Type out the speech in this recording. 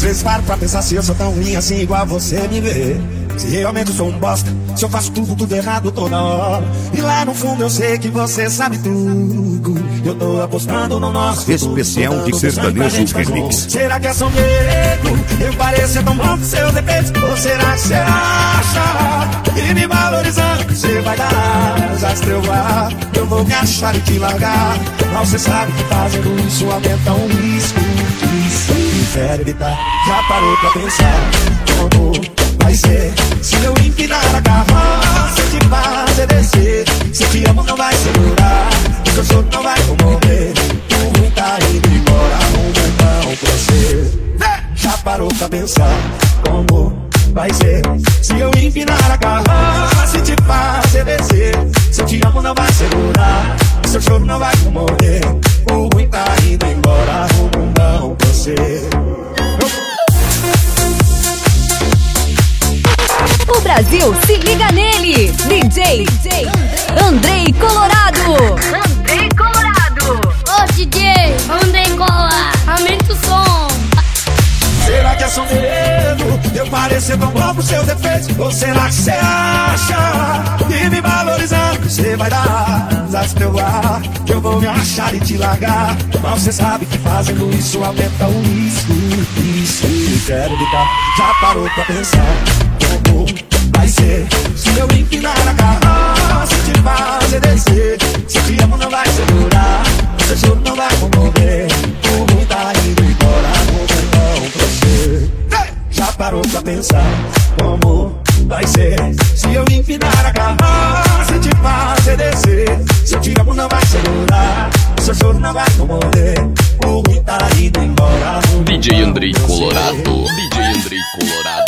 vezes paro pra pensar se eu sou tão ruim assim igual você me vê. Se realmente eu sou um bosta, se eu faço tudo errado toda hora. E lá no fundo eu sei que você sabe tudo. Eu tô apostando no nosso especial de sertanejo remix. Será que é só medo? Eu pareço tão bom com seus defeitos. Ou será que você acha que me valorizando você vai dar asas pra eu voar? Eu vou me achar e te largar. Mal você sabe que fazendo isso aumenta um risco. Isso eu quero evitar. Já parou pra pensar como vai ser se eu empinar a carroça e te fazer descer? Se eu te amo não vai segurar, o seu choro não vai comover. O ruim tá indo embora, não pra você. Já parou pra pensar como vai ser se eu empinar a carroça e te fazer descer? Se eu te amo não vai segurar, o seu choro não vai comover. O ruim tá indo embora, não pra você. O Brasil se liga nele, DJ Andrei Colorado. Andrei Colorado. Ô DJ, Andrei Colorado, aumenta o som. Será que é só medo? Eu parecer tão bom pros seus defeitos? Ou será que você acha que me valorizando você vai dar asas pra eu voar? Que eu vou me achar e te largar. Mas você sabe que fazendo isso aumenta o risco. Isso eu quero evitar. Já parou pra pensar como vai ser se eu empinar a carroça e te fazer descer? Se eu te amo não vai segurar, o seu choro não vai comover. O ruim tá indo embora, não pra você. Já parou pra pensar como vai ser se eu empinar a carroça e te fazer descer? Se eu te amo não vai segurar, o seu choro não vai comover. O ruim tá indo embora, DJ Andrei Colorado. DJ Andrei Colorado.